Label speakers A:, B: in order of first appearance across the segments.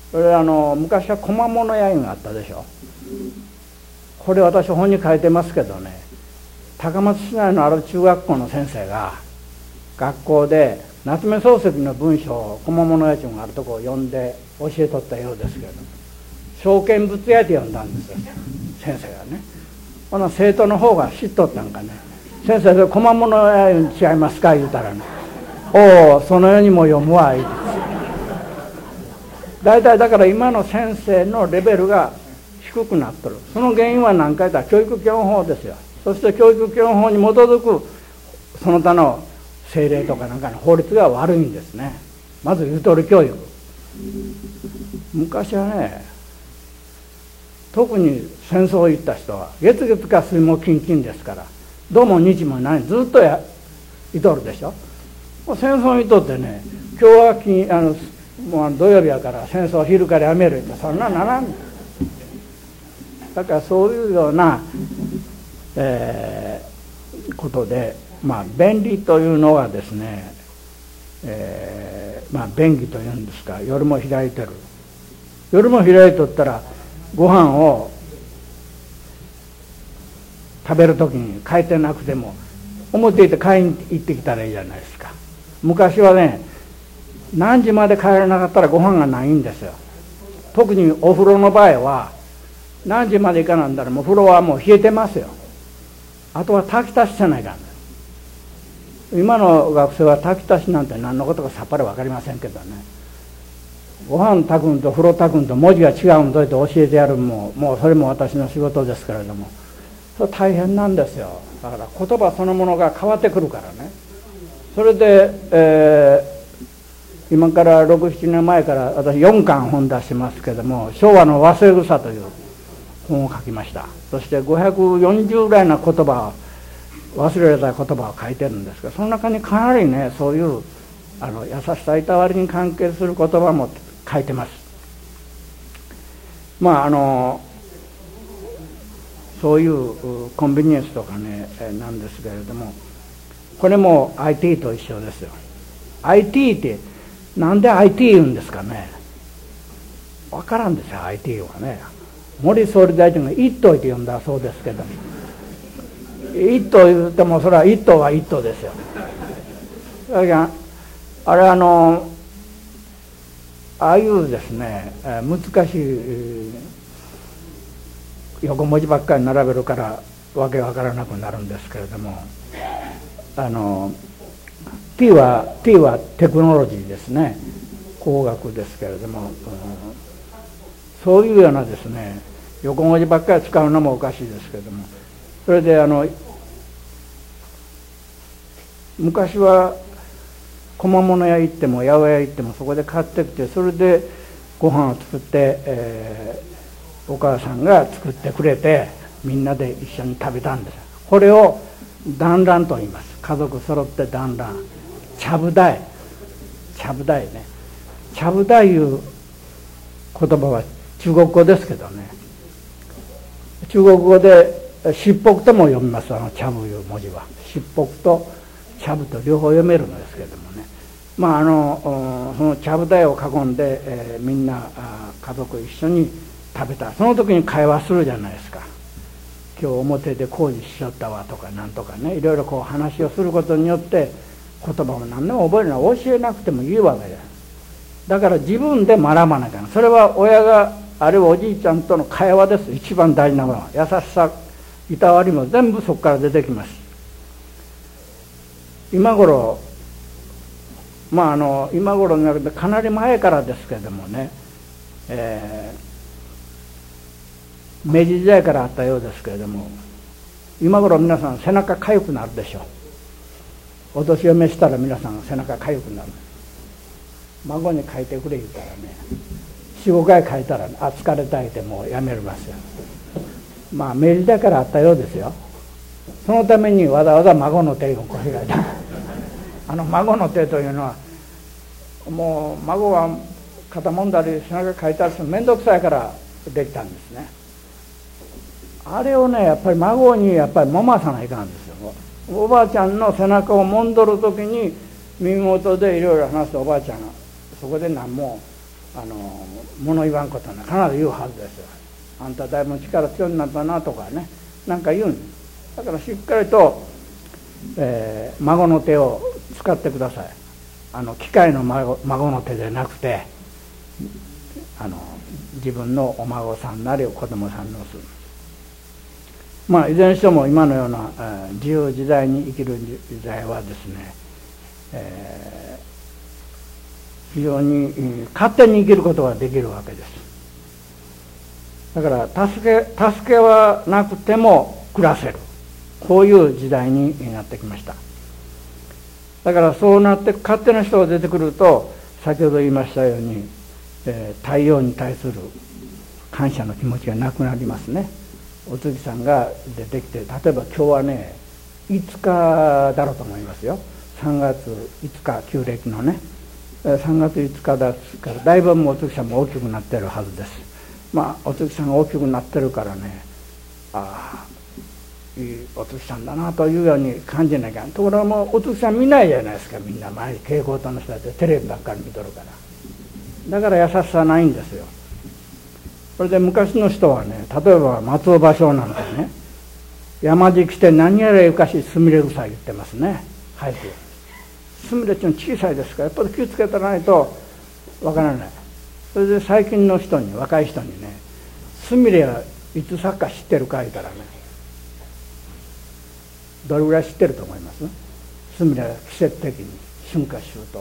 A: それ昔は小間物屋があったでしょ。これ私本に書いてますけどね、高松市内のある中学校の先生が学校で夏目漱石の文章を小間物屋中があるとこを読んで教えとったようですけど、証券物屋って呼んだんですよ先生がね。この生徒の方が知っとったんかね、先生それ小間物屋に違いますか言うたらね、おおそのようにも読むわ言うて、大体だから今の先生のレベルが低くなっとる。その原因は何か言ったら教育基本法ですよ。そして教育基本法に基づくその他の政令とかなんかの法律が悪いんですね。まずゆとり教育。昔はね、特に戦争を行った人は月々か水木金金ですから、どうも日もないずっといとるでしょ。もう戦争にとってね、今日はもう土曜日やから戦争昼からやめるってそんなならん。だからそういうような、ことで、便利というのはですね、便宜というんですか、夜も開いてる。夜も開いとったらご飯を食べる時に帰ってなくても表行って買いに行ってきたらいいじゃないですか。昔はね、何時まで帰らなかったらご飯がないんですよ。特にお風呂の場合は何時まで行かなんだらもう風呂はもう冷えてますよ。あとは炊き足しじゃないかん。今の学生は炊き足しなんて何のことかさっぱり分かりませんけどね、ご飯炊くんと風呂炊くんと文字が違うんといて教えてやるもうそれも私の仕事ですけれども、それ大変なんですよ。だから言葉そのものが変わってくるからね。それで、今から6、7年前から私4巻本出してますけども、昭和の忘れ草という本を書きました。そして540ぐらいの言葉を、忘れられた言葉を書いてるんですが、その中にかなりね、そういう優しさいたわりに関係する言葉も書いてます。そういうコンビニエンスとかね、なんですけれども、これも IT と一緒ですよ。 IT ってなんで IT 言うんですかね。分からんですよ IT はね。森総理大臣が一党って呼んだそうですけど、一党言ってもそれは一党は一党ですよ。だからあれああいうですね、難しい横文字ばっかり並べるからわけわからなくなるんですけれども、T はテクノロジーですね、工学ですけれども、そういうようなですね、横文字ばっかり使うのもおかしいですけれども、それで昔は小間物屋行っても八百屋行ってもそこで買ってきて、それでご飯を作って、お母さんが作ってくれてみんなで一緒に食べたんです。これを団らんと言います。家族揃って団らん、ちゃぶ台ね。ちゃぶ台いう言葉は中国語ですけどね、中国語でしっぽくとも読みます。ちゃぶいう文字はしっぽくとちゃぶと両方読めるんですけれどもね、そのちゃぶ台を囲んで、みんな家族一緒に食べた。その時に会話するじゃないですか。今日表で工事しちゃったわとかなんとかね、いろいろこう話をすることによって言葉も何でも覚えるのは教えなくてもいいわけです。だから自分で学ばなきゃ。それは親があるいはおじいちゃんとの会話です。一番大事なのは優しさいたわりも全部そこから出てきます。今頃今頃になるとかなり前からですけれどもね、明治時代からあったようですけれども、今頃皆さん背中かゆくなるでしょう。お年を召したら皆さん背中かゆくなる。孫に書いてくれ言ったらね、4、5回書いたら疲れたいてもうやめますよ。明治時代からあったようですよ。そのためにわざわざ孫の手をこう開いた。孫の手というのはもう孫は肩もんだり背中かいたりするの面倒くさいからできたんですね。あれをね、やっぱり孫に揉まさないかんですよ。おばあちゃんの背中を揉んどる時に耳元でいろいろ話すおばあちゃんがそこで何も物言わんことは必ず言うはずですよ。あんただいぶ力強くなったなとかね、なんか言うんです。だからしっかりと、孫の手を使ってください。機械の孫の手でなくて、自分のお孫さんなり子供さんのする。まあいずれにしても今のような自由自在に生きる時代はですね、非常に勝手に生きることができるわけです。だから助けはなくても暮らせる、こういう時代になってきました。だからそうなって勝手な人が出てくると、先ほど言いましたように、太陽に対する感謝の気持ちがなくなりますね。お月さんが出てきて、例えば今日はね5日だろうと思いますよ。3月5日旧暦のね、3月5日だからだいぶもうお月さんも大きくなってるはずです。まあお月さんが大きくなってるからね、ああいいお月さんだなというように感じなきゃ。ところがもうお月さん見ないじゃないですか。みんな毎日蛍光灯の人だってテレビばっかり見とるから。だから優しさないんですよ。それで昔の人はね、例えば松尾芭蕉なんかね、山路来て何やらゆかしすみれ草言ってますね、俳句。すみれっていうのは小さいですから、やっぱり気をつけてないとわからない。それで最近の人に、若い人にね、すみれはいつ咲くか知ってるか言ったらね、どれぐらい知ってると思います？すみれは季節的に春夏秋冬。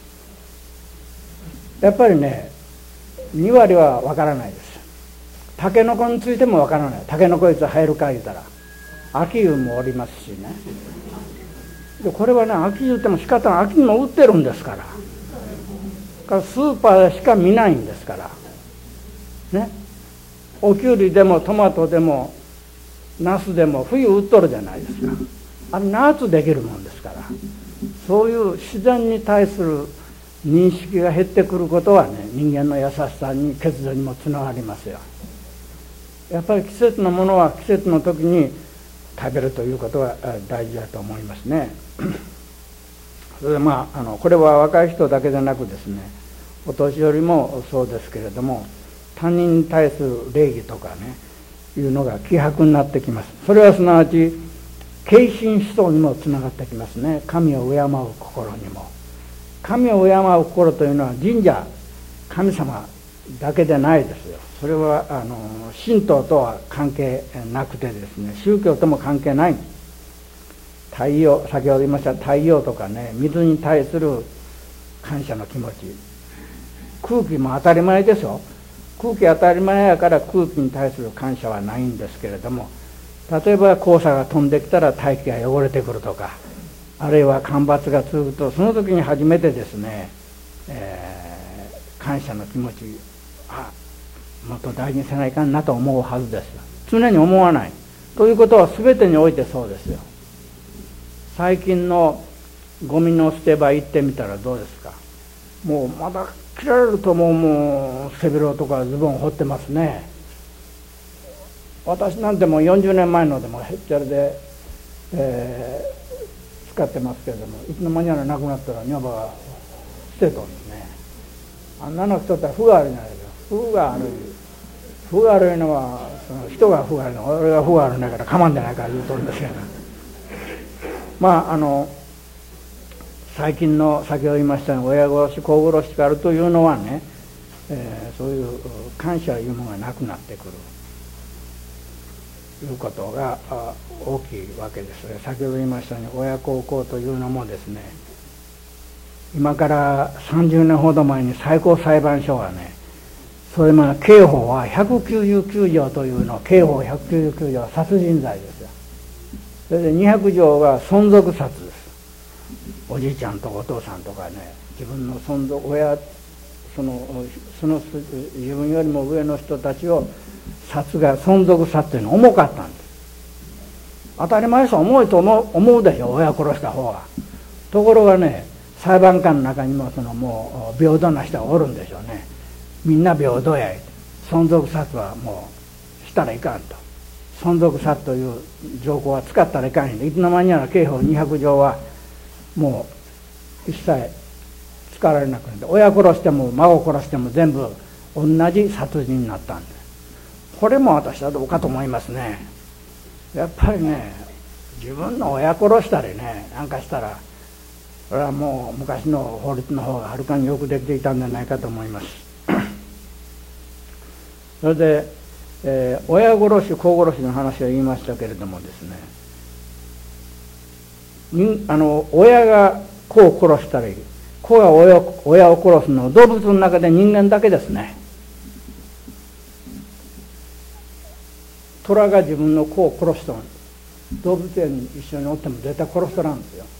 A: やっぱりね、2割はわからないです。タケノコについてもわからない。タケノコいつ生えるか言うたら、秋湯もおりますしね。でこれはね、秋湯っても仕方ない。秋にも売ってるんですから。スーパーでしか見ないんですからね。おきゅうりでもトマトでもナスでも冬売っとるじゃないですか。あれ夏できるもんですから、そういう自然に対する認識が減ってくることはね、人間の優しさに欠如にもつながりますよ。やっぱり季節のものは季節の時に食べるということが大事だと思いますね。それでまあこれは若い人だけでなくですね、お年寄りもそうですけれども、他人に対する礼儀とかねいうのが希薄になってきます。それはすなわち敬心思想にもつながってきますね。神を敬う心にも。神を敬う心というのは神社神様だけでないですよ。それは神道とは関係なくてですね、宗教とも関係ない。太陽、先ほど言いました太陽とかね、水に対する感謝の気持ち、空気も当たり前ですよ。空気当たり前やから空気に対する感謝はないんですけれども、例えば黄砂が飛んできたら大気が汚れてくるとか、あるいは干ばつが続くと、その時に初めてですね、感謝の気持ち、もっと大事にせないかんなと思うはずです。常に思わないということは全てにおいてそうですよ。最近のゴミの捨て場行ってみたらどうですか。もうまだ着られるともう背広とかズボン掘ってますね。私なんてもう40年前のでもへっちゃらで、使ってますけれども、いつの間にやらなくなったら女房が捨てとんですね。あんなの人って風が悪いんだけど、風が悪いのはその人が風が悪いの、俺が風が悪いんだからかまんでないから言うとるんですけど、まあ最近の先ほど言いましたように親殺し子殺しがあるというのはね、そういう感謝いうものがなくなってくるということが大きいわけです。先ほど言いましたように親孝行というのもですね、今から30年ほど前に最高裁判所がね、それまで刑法は199条というの、刑法199条は殺人罪ですよ。それで200条が存続殺です。おじいちゃんとかお父さんとかね、自分の存続親、その自分よりも上の人たちを殺害、存続殺というのは重かったんです。当たり前です。重いと思うでしょ、親殺した方が。ところがね、裁判官の中にももう平等な人がおるんでしょうね。みんな平等やい、存続殺はもうしたらいかんと。存続殺という条項は使ったらいかんで、いつの間にやら刑法200条はもう一切使われなくなって、親殺しても孫殺しても全部同じ殺人になったんです。これも私はどうかと思いますね。やっぱりね、自分の親殺したりねなんかしたら、これはもう昔の法律の方がはるかによくできていたんじゃないかと思います。それで、親殺し子殺しの話を言いましたけれどもですね、親が子を殺したり子が親を殺すのは動物の中で人間だけですね。虎が自分の子を殺しとるんです。動物園に一緒におっても絶対殺しとらんですよ。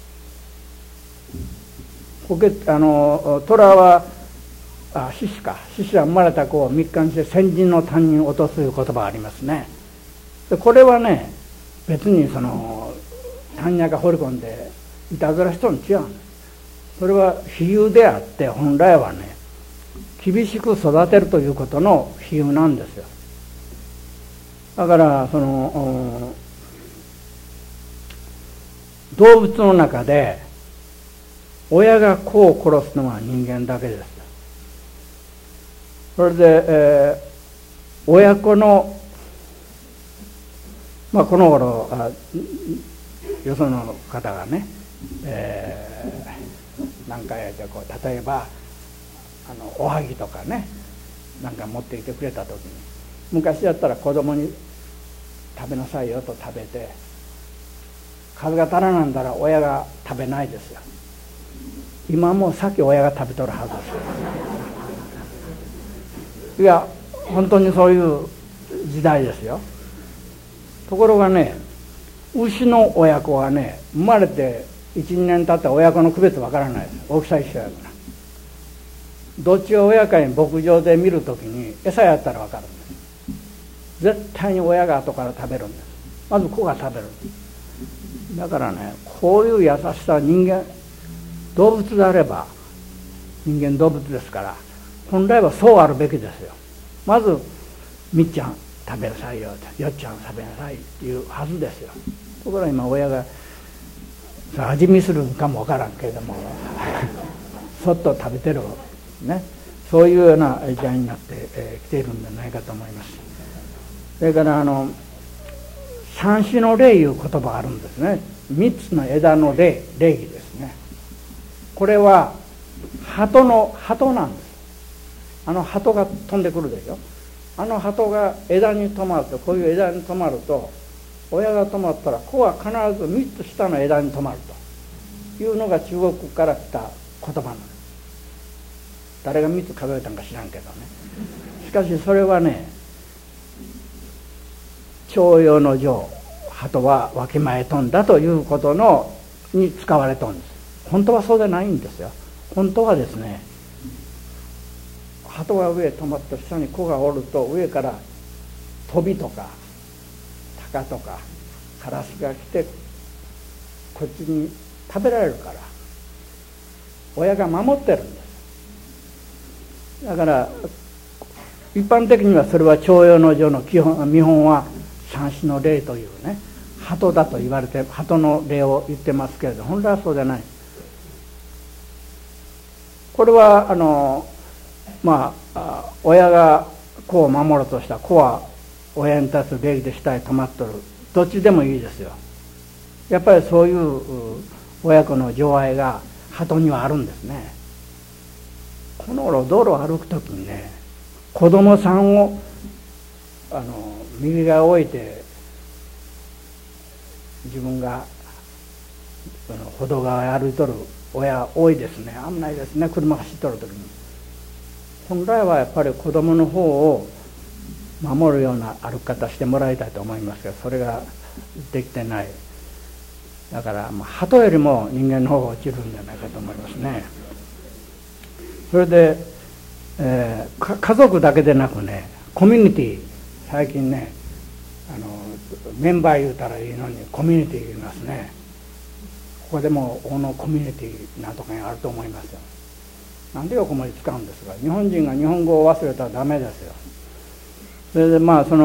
A: 虎は獅子は生まれた子を密貫して先人の担任を落とすという言葉がありますね。でこれはね、別に単野が放り込んでいたずらしとるの違うんです。それは比喩であって、本来はね、厳しく育てるということの比喩なんですよ。だから動物の中で親が子を殺すのは人間だけです。それで、親子のこの頃よその方がね、なんか例えばおはぎとかねなんか持ってきてくれた時に、昔だったら子供に食べなさいよと食べて、数が足らなんだら親が食べないですよ。今もうさっき親が食べとるはずですよ。いや本当にそういう時代ですよ。ところがね、牛の親子はね、生まれて 1,2 年経ったら親子の区別わからないです。大きさ一緒やから。どっちを親かに牧場で見るときに餌やったらわかるんです。絶対に親が後から食べるんです。まず子が食べるんです。だからね、こういう優しさは人間動物であれば、人間動物ですから本来はそうあるべきですよ。まずみっちゃん食べなさいよ、よっちゃん食べなさいっていうはずですよ。ところが今親が味見するかもわからんけれどもそっと食べてるね、そういうような時代になってきているんじゃないかと思います。それから三種の霊いう言葉があるんですね。三つの枝の霊儀ですね。これは鳩なんです。鳩が飛んでくるでしょ。鳩が枝に止まると、こういう枝に止まると、親が止まったら子は必ず三つ下の枝に止まるというのが中国から来た言葉なんです。誰が三つ数えたんか知らんけどね。しかしそれはね、徴用の上、鳩はわきまえ飛んだということに使われとるんです。本当はそうでないんですよ。本当はですね、鳩が上へ止まって下に子がおると、上から飛びとか鷹とかカラスが来てこっちに食べられるから親が守ってるんです。だから一般的にはそれは徴用の上の見本は三種の霊というね、鳩だと言われて鳩の霊を言ってますけれど、本来はそうじゃない。これは親が子を守ろうとした子は親に対する礼儀で下へ止まっとる、どっちでもいいですよ。やっぱりそういう親子の情愛が鳩にはあるんですね。この頃道路を歩くときにね、子供さんを右側を置いて自分が歩道側へ歩いとる親多いですね。危ないですね、車走っとるときに。本来はやっぱり子供の方を守るような歩き方してもらいたいと思いますけど、それができてない。だから鳩よりも人間の方が落ちるんじゃないかと思いますね。それで、家族だけでなくね、コミュニティ、最近ねメンバー言うたらいいのにコミュニティ言いますね。ここでもこのコミュニティなんとかにあると思いますよ。なんで横文字使うんですが、日本人が日本語を忘れたらダメですよ。それで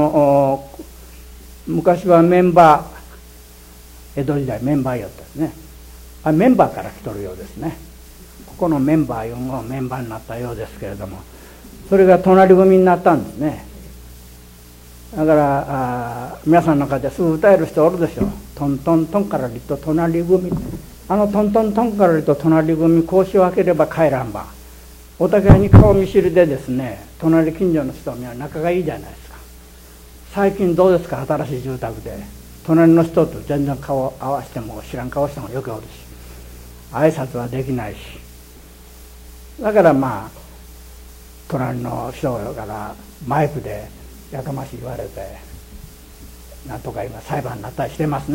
A: 昔はメンバー、江戸時代メンバーやったですね。メンバーから来とるようですね。ここのメンバーいうのがメンバーになったようですけれども、それが隣組になったんですね。だから皆さんの中ですぐ歌える人おるでしょう。トントントンからりと隣組、トントントンからりと隣組格子を開ければ帰らんば、お互いに顔見知りでですね、隣近所の人には仲がいいじゃないですか。最近どうですか、新しい住宅で隣の人と全然顔合わせても知らん顔してもよくおるし、挨拶はできないし、だから隣の人からマイクでやかましい言われて、なんとか今裁判になったりしてますね。